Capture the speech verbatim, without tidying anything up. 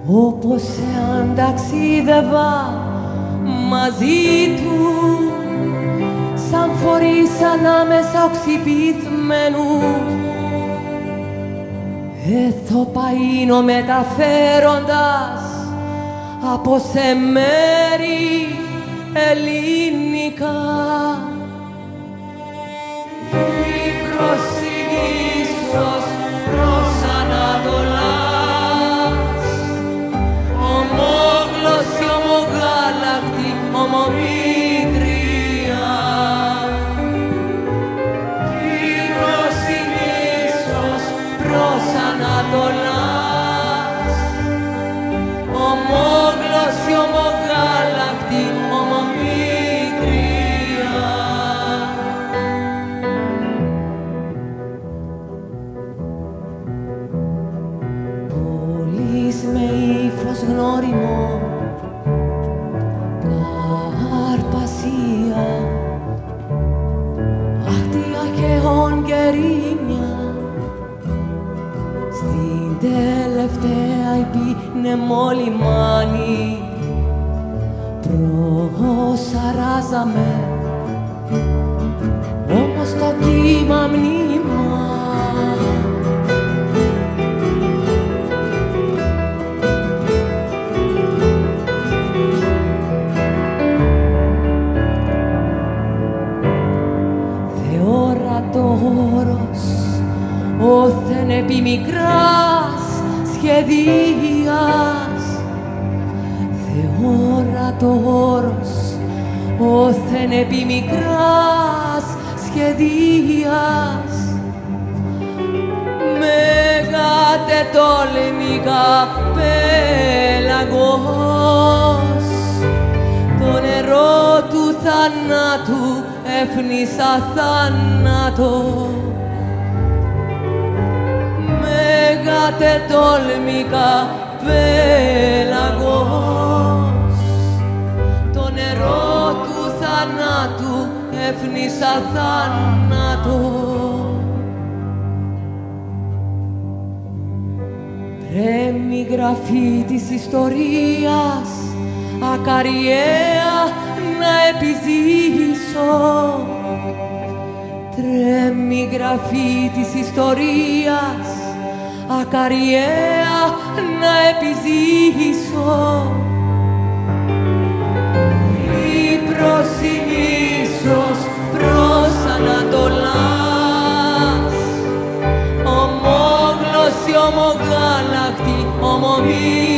όπως εάν ταξίδευα μαζί του, σαν φορείς ανάμεσα οξυπηθμένους, εθοπαΐνο μεταφέροντας από σε μέρη ελληνικά. Η προσηγήσος προς Ανατολάς, ομόγλωση, ομογάλακτη, ομομήτρια. Η προσηγήσος προς Ανατολάς, ομόγλωση, ομογάλακτη, ομομήτρια. Πολύς με ύφος γνώριμο, Καρπασία, αχτία και ονγκερίνια, στην τελευταία υπήνεμο λιμάνι προσαράζαμε, όμως το κύμα μνήμα. Θεόρατος, όθεν επί μικράς σχεδίας, θεόρατος, όθεν επί μικράς σχεδίας, μεγατετόλμηκα πέλαγος, το νερό του θανάτου έφνησα θάνατο. Μεγατετόλμηκα πέλαγος, το νερό του θανάτου έφνησα θάνατο. Τρέμει η γραφή της ιστορίας, ακαριέα να επιζήσω. Τρέμει η γραφή της ιστορίας, ακαριέα να επιζήσω. Η προσηγήσος προς Ανατολάς, ομόγλωση, ομογάλακτη, ομομήτρια.